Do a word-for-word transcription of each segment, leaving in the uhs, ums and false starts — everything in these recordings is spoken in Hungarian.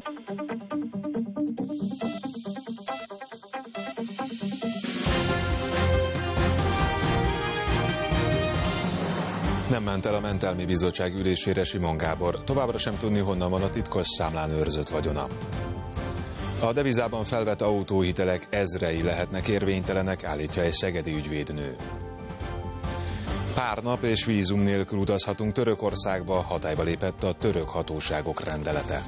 Nem ment el a mentelmi bizottság ülésére Simon Gábor. Továbbra sem tudni, honnan van a titkos számlán őrzött vagyona. A devizában felvett autóhitelek ezrei lehetnek érvénytelenek, állítja egy szegedi ügyvédnő. Pár nap és vízum nélkül utazhatunk Törökországba, hatályba lépett a török hatóságok rendelete.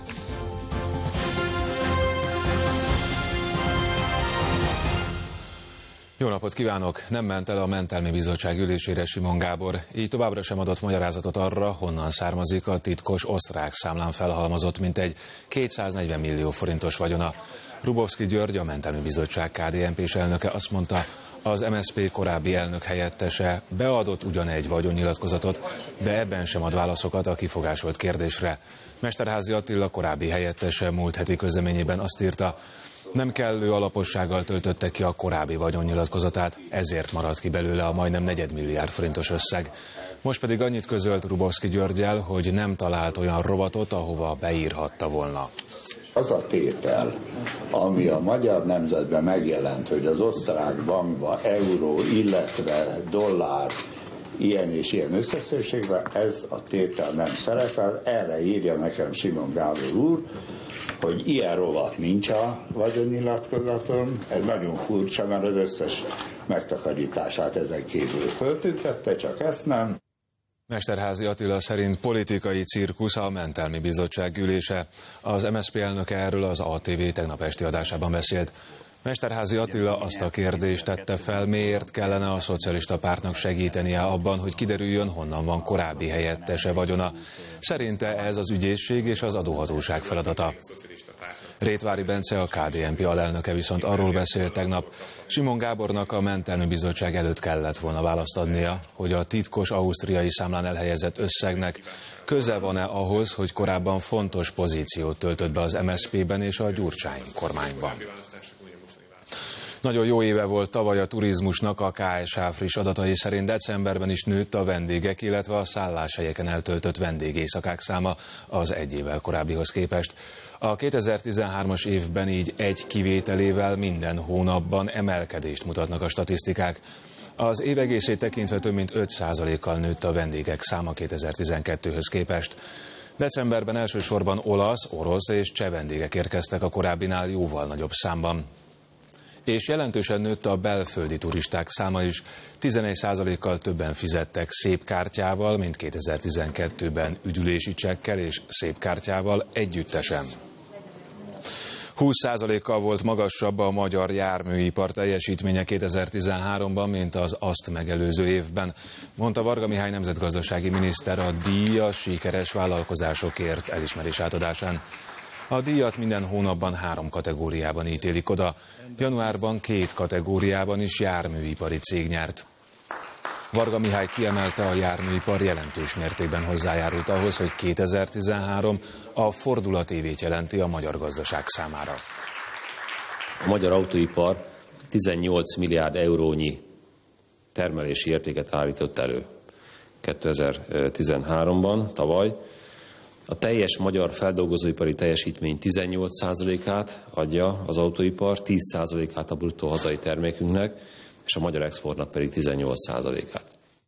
Jó napot kívánok! Nem ment el a mentelmi bizottság ülésére Simon Gábor, így továbbra sem adott magyarázatot arra, honnan származik a titkos osztrák számlán felhalmozott mintegy kétszáznegyven millió forintos vagyona. Rubovszky György, a mentelmi bizottság ká dé en pés elnöke azt mondta, az em es zé pé korábbi elnök helyettese beadott ugyan egy vagyonnyilatkozatot, de ebben sem ad válaszokat a kifogásolt kérdésre. Mesterházy Attila korábbi helyettese múlt heti közleményében azt írta, nem kellő alapossággal töltötte ki a korábbi vagyonnyilatkozatát, ezért maradt ki belőle a majdnem negyedmilliárd forintos összeg. Most pedig annyit közölt Rubovszky Györggyel, hogy nem talált olyan rovatot, ahova beírhatta volna. Az a tétel, ami a Magyar Nemzetben megjelent, hogy az osztrák bankban euró, illetve dollár, ilyen és ilyen összeszélségben, ez a tétel nem szerepel. Erre írja nekem Simon Gábor úr, hogy ilyen rovat nincs a vagyonnyilatkozaton. Ez nagyon furcsa, mert az összes megtakarítását ezen kívül föltüntette, csak ezt nem. Mesterházy Attila szerint politikai cirkusz a mentelmi bizottság ülése. Az em es zé pé elnöke erről az á té vé tegnap esti adásában beszélt. Mesterházy Attila azt a kérdést tette fel, miért kellene a szocialista pártnak segítenie abban, hogy kiderüljön, honnan van korábbi helyettese vagyona. Szerinte ez az ügyészség és az adóhatóság feladata. Rétvári Bence, a ká dé en pé alelnöke viszont arról beszélt tegnap, Simon Gábornak a mentelmi bizottság előtt kellett volna választ adnia, hogy a titkos ausztriai számlán elhelyezett összegnek köze van-e ahhoz, hogy korábban fontos pozíciót töltött be az em es zé pében és a Gyurcsány kormányban. Nagyon jó éve volt tavaly a turizmusnak, a ká es há friss adatai szerint decemberben is nőtt a vendégek, illetve a szálláshelyeken eltöltött vendégészakák száma az egy évvel korábbihoz képest. A kétezer-tizenhármas évben így egy kivételével minden hónapban emelkedést mutatnak a statisztikák. Az év egészét tekintve több mint öt százalékkal nőtt a vendégek száma kétezer-tizenkettőhöz képest. Decemberben elsősorban olasz, orosz és cseh vendégek érkeztek a korábbinál jóval nagyobb számban. És jelentősen nőtt a belföldi turisták száma is, tizenegy százalékkal többen fizettek szép kártyával, mint kétezer-tizenkettőben üdülési csekkel és szép kártyával együttesen. húsz százalékkal volt magasabb a magyar járműipar teljesítménye kétezer-tizenháromban, mint az azt megelőző évben, mondta Varga Mihály nemzetgazdasági miniszter a díj a sikeres vállalkozásokért elismerés átadásán. A díjat minden hónapban három kategóriában ítélik oda. Januárban két kategóriában is járműipari cég nyert. Varga Mihály kiemelte, a járműipar jelentős mértékben hozzájárult ahhoz, hogy kétezer-tizenhárom a fordulatévét jelenti a magyar gazdaság számára. A magyar autóipar tizennyolc milliárd eurónyi termelési értéket állított elő kétezer-tizenháromban, tavaly. A teljes magyar feldolgozóipari teljesítmény tizennyolc százalékát adja az autóipar, tíz százalékát a bruttó hazai termékünknek, és a magyar exportnak pedig tizennyolc százalékát.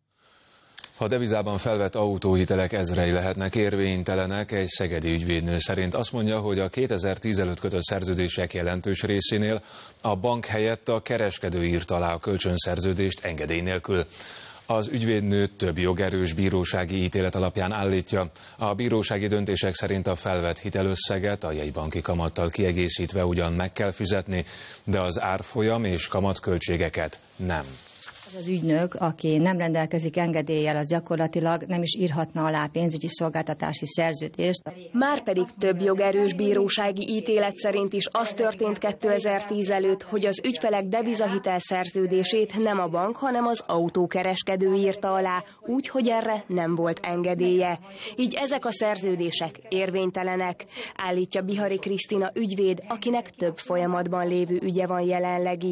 A devizában felvett autóhitelek ezrei lehetnek érvénytelenek, egy szegedi ügyvédnő szerint azt mondja, hogy a kétezer-tíz előtt kötött szerződések jelentős részénél a bank helyett a kereskedő írt alá a kölcsönszerződést engedély nélkül. Az ügyvédnő több jogerős bírósági ítélet alapján állítja, a bírósági döntések szerint a felvett hitelösszeget a jegybanki kamattal kiegészítve ugyan meg kell fizetni, de az árfolyam és kamatköltségeket nem. Az ügynök, aki nem rendelkezik engedéllyel, az gyakorlatilag nem is írhatna alá pénzügyi szolgáltatási szerződést. Márpedig több jogerős bírósági ítélet szerint is az történt kétezer-tíz előtt, hogy az ügyfelek devizahitel szerződését nem a bank, hanem az autókereskedő írta alá, úgy, hogy erre nem volt engedélye. Így ezek a szerződések érvénytelenek, állítja Bihari Krisztina ügyvéd, akinek több folyamatban lévő ügye van jelenleg is.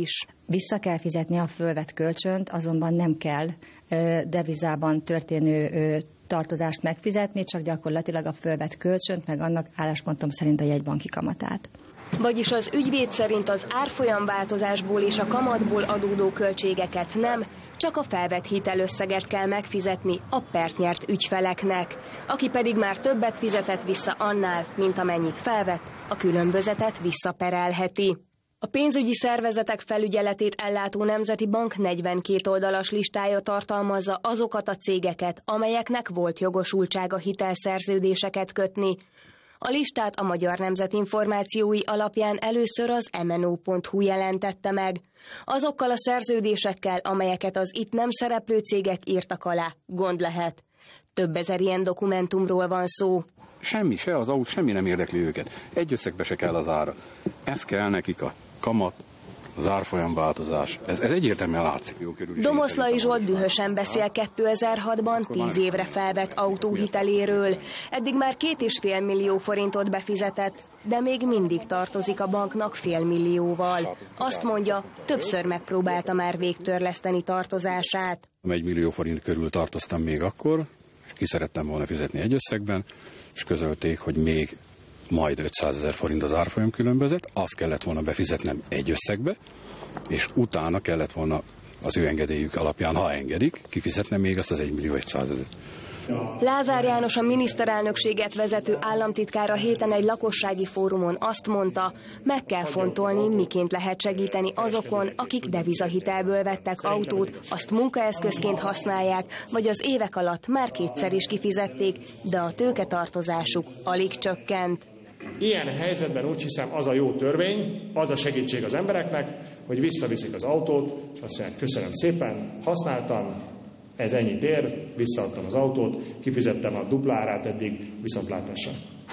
Vissza kell fizetni a fölvett kölcsönt, azonban nem kell devizában történő tartozást megfizetni, csak gyakorlatilag a fölvett kölcsönt, meg annak álláspontom szerint a jegybanki kamatát. Vagyis az ügyvéd szerint az árfolyamváltozásból és a kamatból adódó költségeket nem, csak a felvett hitelösszeget kell megfizetni a pert nyert ügyfeleknek. Aki pedig már többet fizetett vissza annál, mint amennyit felvett, a különbözetet visszaperelheti. A pénzügyi szervezetek felügyeletét ellátó Nemzeti Bank negyvenkét oldalas listája tartalmazza azokat a cégeket, amelyeknek volt jogosultsága hitelszerződéseket kötni. A listát a Magyar Nemzet információi alapján először az em en o pont hu jelentette meg. Azokkal a szerződésekkel, amelyeket az itt nem szereplő cégek írtak alá, gond lehet. Több ezer ilyen dokumentumról van szó. Semmi, se az autó, semmi nem érdekli őket. Egy összegbe se kell az ára. Ez kell nekik a kamat, az árfolyamváltozás. Ez, ez egyértelműen látszik. Domoszlai Zsolt dühösen beszél kétezer-hatban tíz évre felvett autóhiteléről. Eddig már két és fél millió forintot befizetett, de még mindig tartozik a banknak fél millióval. Azt mondja, többször megpróbálta már végtörleszteni tartozását. Egy millió forint körül tartoztam még akkor, és ki szerettem volna fizetni egy összegben, és közölték, hogy még majd ötszázezer forint az árfolyam különbözet, azt kellett volna befizetnem egy összegbe, és utána kellett volna az ő engedélyük alapján, ha engedik, kifizetnem még azt az egy millió százezer. Lázár János, a miniszterelnökséget vezető államtitkár a héten egy lakossági fórumon azt mondta, meg kell fontolni, miként lehet segíteni azokon, akik devizahitelből vettek autót, azt munkaeszközként használják, vagy az évek alatt már kétszer is kifizették, de a tőketartozásuk alig csökkent. Ilyen helyzetben úgy hiszem az a jó törvény, az a segítség az embereknek, hogy visszaviszik az autót, és azt mondják, köszönöm szépen, használtam, ez ennyit ér, visszaadtam az autót, kifizettem a dupla árát eddig, viszontlátásra.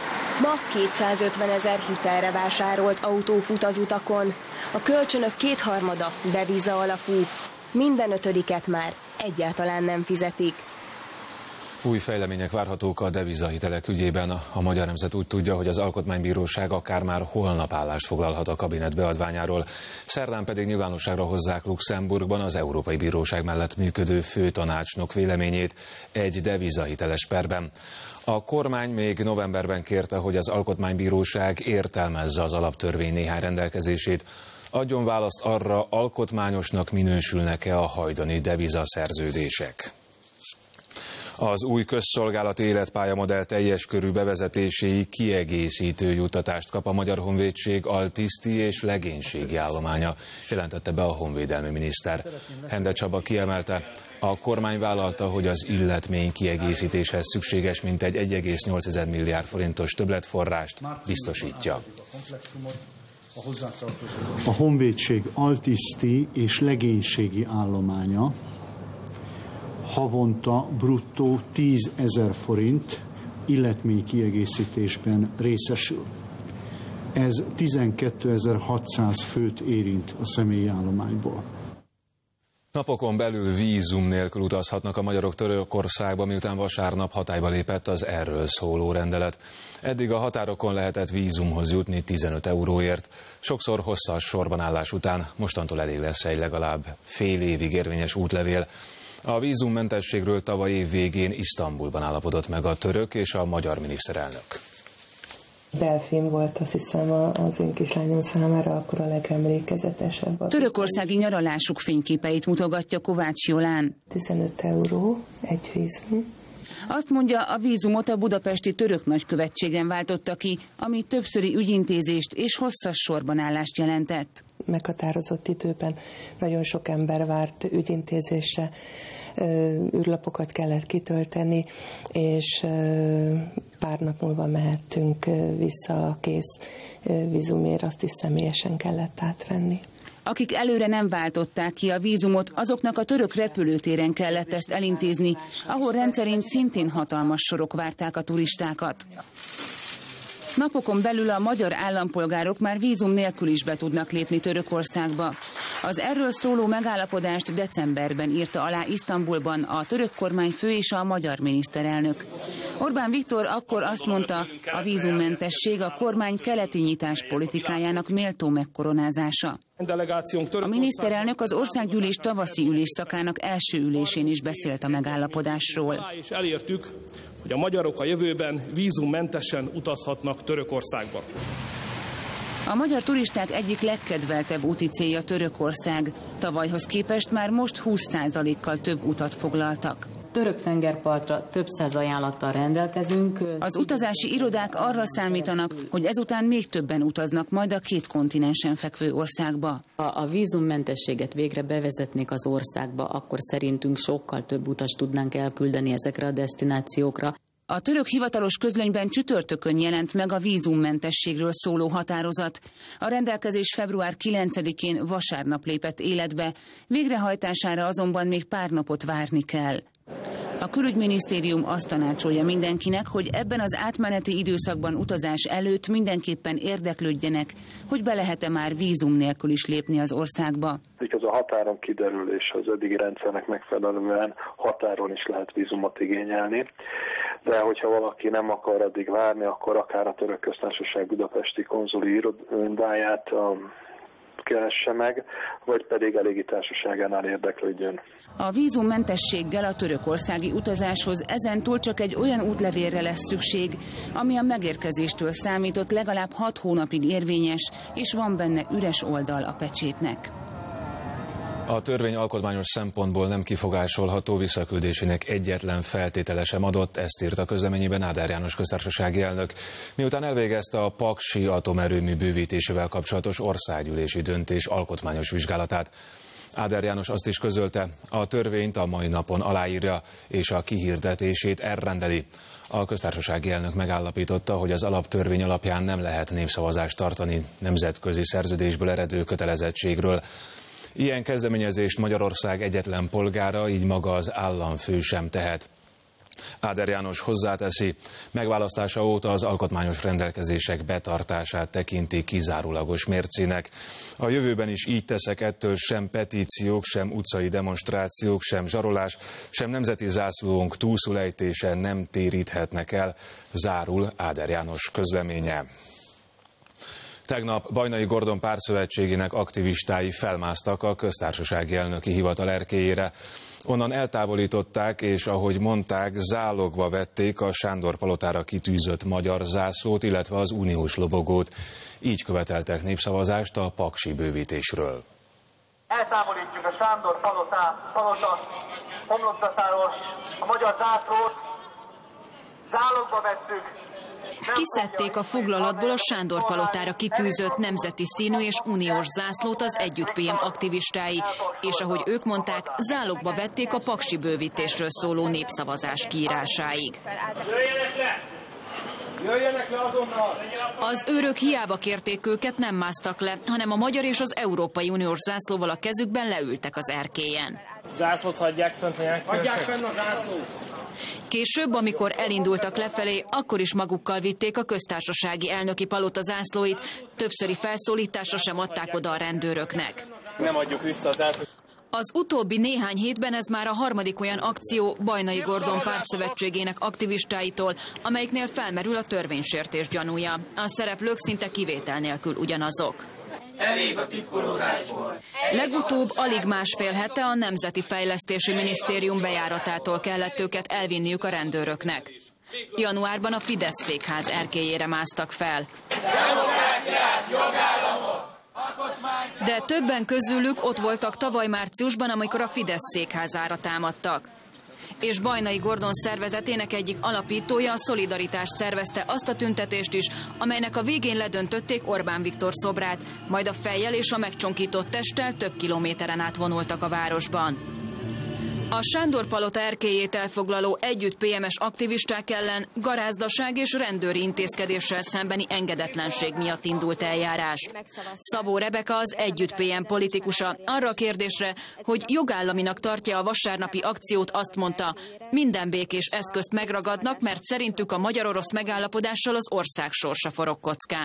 Ma kétszázötven ezer hitelre vásárolt autó fut az utakon. A kölcsönök kétharmada deviza alapú. Minden ötödiket már egyáltalán nem fizetik. Új fejlemények várhatók a devizahitelek ügyében. A Magyar Nemzet úgy tudja, hogy az Alkotmánybíróság akár már holnap állást foglalhat a kabinet beadványáról. Szerdán pedig nyilvánosságra hozzák Luxemburgban az Európai Bíróság mellett működő főtanácsnok véleményét egy devizahiteles perben. A kormány még novemberben kérte, hogy az Alkotmánybíróság értelmezze az alaptörvény néhány rendelkezését, adjon választ arra, alkotmányosnak minősülnek-e a hajdani devizaszerződések. Az új közszolgálati életpályamodell teljes körű bevezetéséig kiegészítő juttatást kap a Magyar Honvédség altiszti és legénységi állománya, jelentette be a honvédelmi miniszter. Hende Csaba kiemelte, a kormány vállalta, hogy az illetmény kiegészítéshez szükséges mintegy egy egész nyolc milliárd forintos többletforrást biztosítja. A Honvédség altiszti és legénységi állománya havonta bruttó tízezer forint illetmény kiegészítésben részesül. Ez tizenkétezer-hatszáz főt érint a személyi állományból. Napokon belül vízum nélkül utazhatnak a magyarok Törökországba, miután vasárnap hatályba lépett az erről szóló rendelet. Eddig a határokon lehetett vízumhoz jutni tizenöt euróért, sokszor hosszas sorban állás után, mostantól elég lesz egy legalább fél évig érvényes útlevél. A vízummentességről tavaly év végén Isztambulban állapodott meg a török és a magyar miniszterelnök. Delfin volt, azt hiszem, az én kislányom számára akkor a legemlékezetesebb. Törökországi nyaralásuk fényképeit mutogatja Kovács Jolán. tizenöt euró egy vízum. Azt mondja, a vízumot a budapesti török nagykövetségen váltotta ki, ami többszöri ügyintézést és hosszas sorban állást jelentett. Meghatározott időben nagyon sok ember várt ügyintézésre, űrlapokat kellett kitölteni, és pár nap múlva mehettünk vissza a kész vízumért, azt is személyesen kellett átvenni. Akik előre nem váltották ki a vízumot, azoknak a török repülőtéren kellett ezt elintézni, ahol rendszerint szintén hatalmas sorok várták a turistákat. Napokon belül a magyar állampolgárok már vízum nélkül is be tudnak lépni Törökországba. Az erről szóló megállapodást decemberben írta alá Isztambulban a török kormányfő és a magyar miniszterelnök. Orbán Viktor akkor azt mondta, a vízummentesség a kormány keleti nyitás politikájának méltó megkoronázása. A miniszterelnök az országgyűlés tavaszi ülésszakának első ülésén is beszélt a megállapodásról. És elértük, hogy a magyarok a jövőben vízummentesen utazhatnak Törökországba. A magyar turisták egyik legkedveltebb úti célja Törökország. Tavalyhoz képest már most húsz százalékkal több utat foglaltak. Török tengerpartra több száz ajánlattal rendelkezünk. Az utazási irodák arra számítanak, hogy ezután még többen utaznak majd a két kontinensen fekvő országba. Ha a vízummentességet végre bevezetnék az országba, akkor szerintünk sokkal több utas tudnánk elküldeni ezekre a desztinációkra. A török hivatalos közlönyben csütörtökön jelent meg a vízummentességről szóló határozat. A rendelkezés február kilencedikén vasárnap lépett életbe, végrehajtására azonban még pár napot várni kell. A külügyminisztérium azt tanácsolja mindenkinek, hogy ebben az átmeneti időszakban utazás előtt mindenképpen érdeklődjenek, hogy be lehet-e már vízum nélkül is lépni az országba. Az a határon kiderül, és az eddigi rendszernek megfelelően határon is lehet vízumot igényelni. De hogyha valaki nem akar addig várni, akkor akár a Török Köztársaság budapesti konzuli irodáját keresse meg, vagy pedig a légitársaságánál érdeklődjön. A vízummentességgel a törökországi utazáshoz ezentúl csak egy olyan útlevélre lesz szükség, ami a megérkezéstől számított legalább hat hónapig érvényes, és van benne üres oldal a pecsétnek. A törvény alkotmányos szempontból nem kifogásolható, visszaküldésének egyetlen feltétele sem adott, ezt írt a közleményében Áder János köztársasági elnök, miután elvégezte a paksi atomerőmű bővítésével kapcsolatos országgyűlési döntés alkotmányos vizsgálatát. Áder János azt is közölte, a törvényt a mai napon aláírja, és a kihirdetését elrendeli. A köztársasági elnök megállapította, hogy az alaptörvény alapján nem lehet népszavazást tartani nemzetközi szerződésből eredő kötelezettségről. Ilyen kezdeményezést Magyarország egyetlen polgára, így maga az államfő sem tehet. Áder János hozzáteszi, megválasztása óta az alkotmányos rendelkezések betartását tekinti kizárólagos mércének. A jövőben is így teszek, ettől sem petíciók, sem utcai demonstrációk, sem zsarolás, sem nemzeti zászlónk túlszulejtése nem téríthetnek el, zárul Áder János közleménye. Tegnap Bajnai Gordon pártszövetségének aktivistái felmásztak a köztársasági elnöki hivatal erkélyére. Onnan eltávolították, és ahogy mondták, zálogba vették a Sándor palotára kitűzött magyar zászlót, illetve az uniós lobogót. Így követeltek népszavazást a paksi bővítésről. Eltávolítjuk a Sándor palota, palota homlokzatáról a magyar zászlót, zálogba vesszük. Kiszedték a foglalatból a Sándor palotára kitűzött nemzeti színű és uniós zászlót az Együtt pé em aktivistái, és ahogy ők mondták, zálogba vették a paksi bővítésről szóló népszavazás kiírásáig. Jöjjenek le! Jöjjenek le azonnal! Az őrök hiába kérték őket, nem másztak le, hanem a magyar és az Európai Uniós zászlóval a kezükben leültek az erkélyen. Zászlót hagyják fent, hagyják fenn a zászlót! Később, amikor elindultak lefelé, akkor is magukkal vitték a köztársasági elnöki palota zászlóit, többszöri felszólításra sem adták oda a rendőröknek. Nem adjuk vissza a zászlót. Az utóbbi néhány hétben ez már a harmadik olyan akció Bajnai Gordon pártszövetségének aktivistáitól, amelyiknél felmerül a törvénysértés gyanúja. A szereplők szinte kivétel nélkül ugyanazok. Elég a titkolózásból. Legutóbb alig másfél hete a Nemzeti Fejlesztési Minisztérium bejáratától kellett őket elvinniük a rendőröknek. Januárban a Fidesz székház erkélyére másztak fel. Demokráciát, jogállamot! De többen közülük ott voltak tavaly márciusban, amikor a Fidesz székházára támadtak. És Bajnai Gordon szervezetének egyik alapítója, a Szolidaritás szervezte azt a tüntetést is, amelynek a végén ledöntötték Orbán Viktor szobrát, majd a fejjel és a megcsonkított testtel több kilométeren át vonultak a városban. A Sándor palota erkélyét elfoglaló Együtt pé em-es aktivisták ellen garázdaság és rendőri intézkedéssel szembeni engedetlenség miatt indult eljárás. Szabó Rebeka, az Együtt pé em politikusa, arra a kérdésre, hogy jogállaminak tartja a vasárnapi akciót, azt mondta, minden békés eszközt megragadnak, mert szerintük a magyar-orosz megállapodással az ország sorsa forog kockán.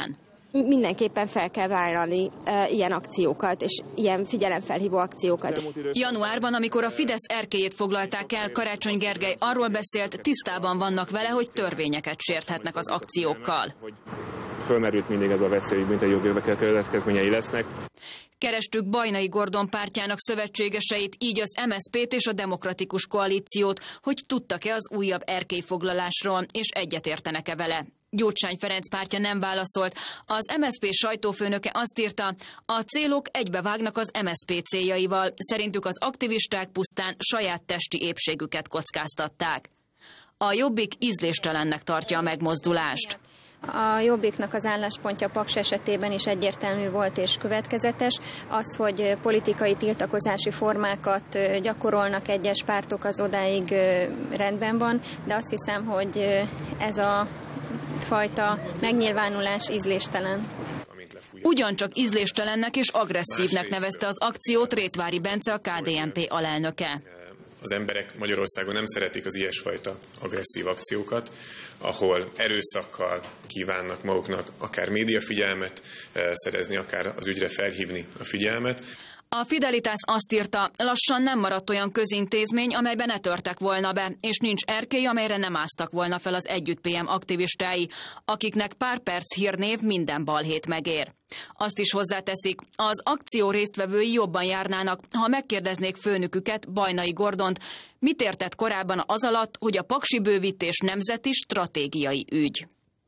mindenképpen fel kell vállalni e, ilyen akciókat, és ilyen figyelemfelhívó akciókat. Januárban, amikor a Fidesz erkélyét foglalták el, Karácsony Gergely arról beszélt, tisztában vannak vele, hogy törvényeket sérthetnek az akciókkal. Fölmerült mindig ez a veszély, mint egy jogi következményei lesznek. Kerestük Bajnai Gordon pártjának szövetségeseit, így az em es zé pét és a Demokratikus Koalíciót, hogy tudtak-e az újabb erkélyfoglalásról, és egyetértenek-e vele. Gyurcsány Ferenc pártja nem válaszolt. Az em es zé pé sajtófőnöke azt írta, a célok egybevágnak az em es zé pé céljaival. Szerintük az aktivisták pusztán saját testi épségüket kockáztatták. A Jobbik ízléstelennek tartja a megmozdulást. A Jobbiknak az álláspontja Paks esetében is egyértelmű volt és következetes. Az, hogy politikai tiltakozási formákat gyakorolnak egyes pártok, az odáig rendben van, de azt hiszem, hogy ez a fajta megnyilvánulás ízléstelen. Ugyancsak ízléstelennek és agresszívnek nevezte az akciót Rétvári Bence, a ká dé en pé alelnöke. Az emberek Magyarországon nem szeretik az ilyesfajta agresszív akciókat, ahol erőszakkal kívánnak maguknak akár médiafigyelmet szerezni, akár az ügyre felhívni a figyelmet. A Fidelitas azt írta, lassan nem maradt olyan közintézmény, amelyben ne törtek volna be, és nincs erkély, amelyre nem áztak volna fel az Együtt pé em aktivistái, akiknek pár perc hírnév minden balhét megér. Azt is hozzáteszik, az akció résztvevői jobban járnának, ha megkérdeznék főnöküket, Bajnai Gordont, mit értett korábban az alatt, hogy a paksi bővítés nemzeti stratégiai ügy.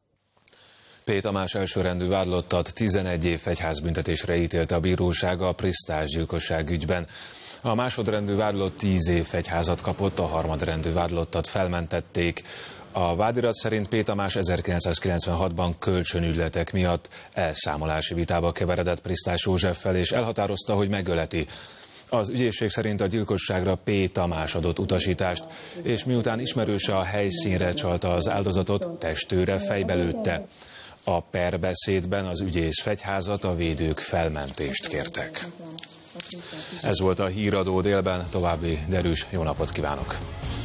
P. Tamás elsőrendű vádlottat tizenegy év fegyházbüntetésre ítélte a bíróság a Prisztás gyilkosság ügyben. A másodrendű vádlott tíz év fegyházat kapott, a harmadrendű vádlottat felmentették. A vádirat szerint P. Tamás ezerkilencszázkilencvenhatban kölcsönügyletek miatt elszámolási vitába keveredett Prisztás Józseffel, és elhatározta, hogy megöleti. Az ügyészség szerint a gyilkosságra P. Tamás adott utasítást, és miután ismerőse a helyszínre csalta az áldozatot, testőre fejbe lőtte. A perbeszédben az ügyész fegyházat, a védők felmentést kértek. Ez volt a Híradó délben, további derűs jó napot kívánok!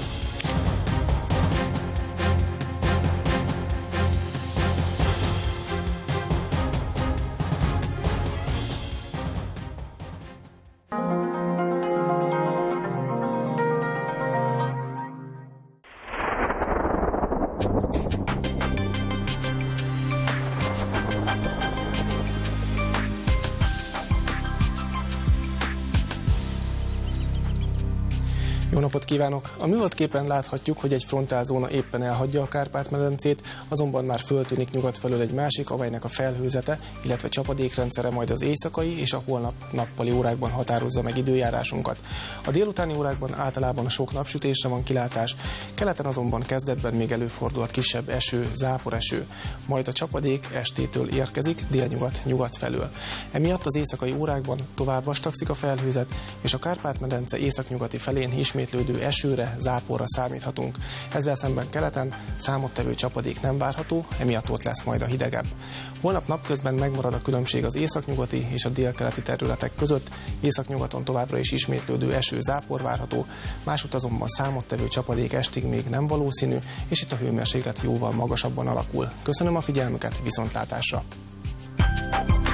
Jó napot kívánok! A műholdképen láthatjuk, hogy egy frontálzóna éppen elhagyja a Kárpát-medencét, azonban már föltűnik nyugat felől egy másik, amelynek a felhőzete, illetve csapadékrendszere majd az éjszakai és a holnap nappali órákban határozza meg időjárásunkat. A délutáni órákban általában sok napsütésre van kilátás, keleten azonban kezdetben még előfordulhat kisebb eső, záporeső, majd a csapadék estétől érkezik délnyugat-nyugat felől. Emiatt az éjszakai órákban tovább vastagszik a felhőzet, és a Kárpát-medence északnyugati felén ismétlődő esőre, záporra számíthatunk. Ezzel szemben keleten számottevő csapadék nem várható, emiatt ott lesz majd a hidegebb. Holnap napközben megmarad a különbség az északnyugati és a délkeleti területek között, északnyugaton továbbra is ismétlődő eső, zápor várható, másút azonban számottevő csapadék estig még nem valószínű, és itt a hőmérséklet jóval magasabban alakul. Köszönöm a figyelmüket, viszontlátásra!